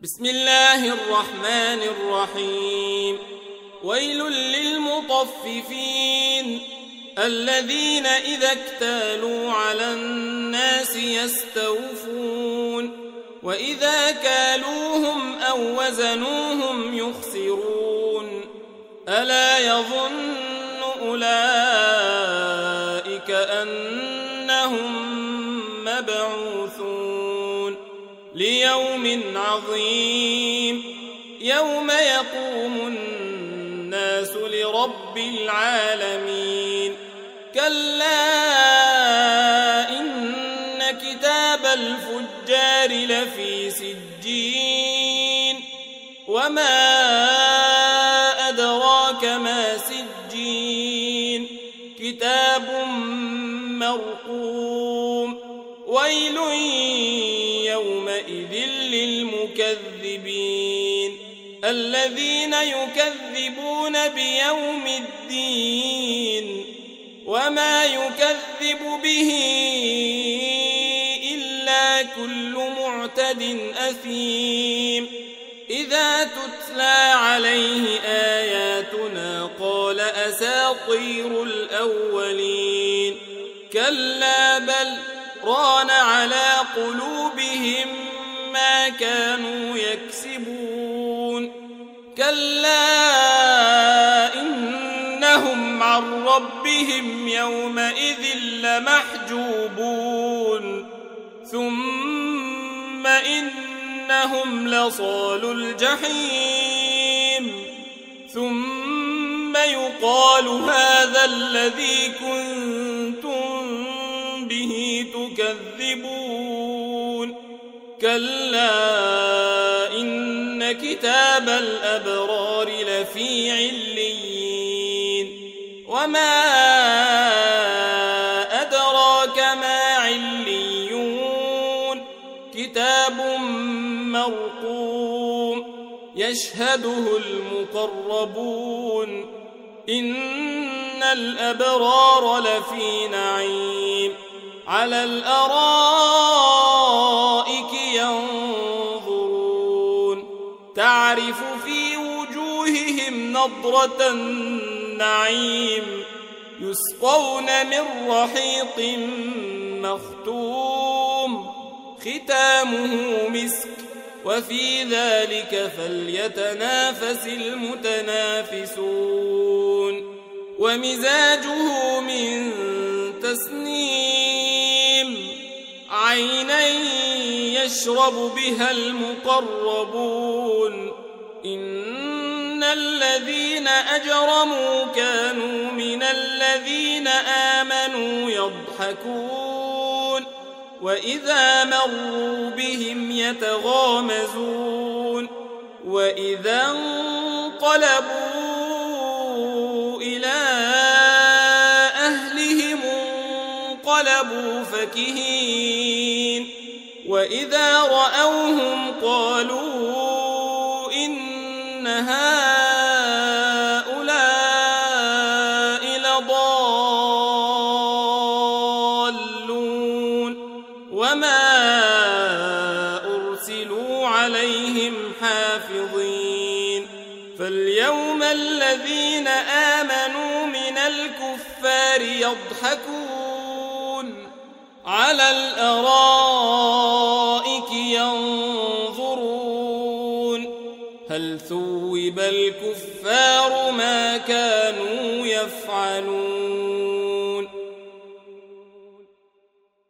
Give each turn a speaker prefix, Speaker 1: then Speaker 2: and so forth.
Speaker 1: بسم الله الرحمن الرحيم. ويل للمطففين الذين إذا اكتالوا على الناس يستوفون وإذا كالوهم أو وزنوهم يخسرون ألا يظن أولئك أنهم مبعوثون ليوم عظيم يوم يقوم الناس لرب العالمين. كلا إن كتاب الفجار لفي سجين وما أدراك ما سجين كتاب مرقوم. ويل يومئذ للمكذبين الذين يكذبون بيوم الدين وما يكذب به إلا كل معتد أثيم. إذا تتلى عليه آياتنا قال أساطير الأولين. كلا بل ران على قلوبهم ما كانوا يكسبون. كلا إنهم عن ربهم يومئذ لمحجوبون ثم إنهم لصالو الجحيم ثم يقال هذا الذي كنتم به تكذبون. كلا إن كتاب الأبرار لفي عليين وما أدراك ما عليون كتاب مرقوم يشهده المقربون. إن الأبرار لفي نعيم على الأرائك ينظرون تعرف في وجوههم نضرة النعيم يسقون من رحيق مختوم ختامه مسك وفي ذلك فليتنافس المتنافسون. ومزاجه من تسنيم عينا يشرب بها المقربون. إن الذين أجرموا كانوا من الذين آمنوا يضحكون وإذا مروا بهم يتغامزون وإذا انقلبوا إلى أهلهم انقلبوا فكهين وإذا رأوهم قالوا إن هؤلاء لضالون وما أرسلوا عليهم حافظين. فاليوم الذين آمنوا من الكفار يضحكون على الأرائك ينظرون هل ثوب الكفار ما كانوا يفعلون.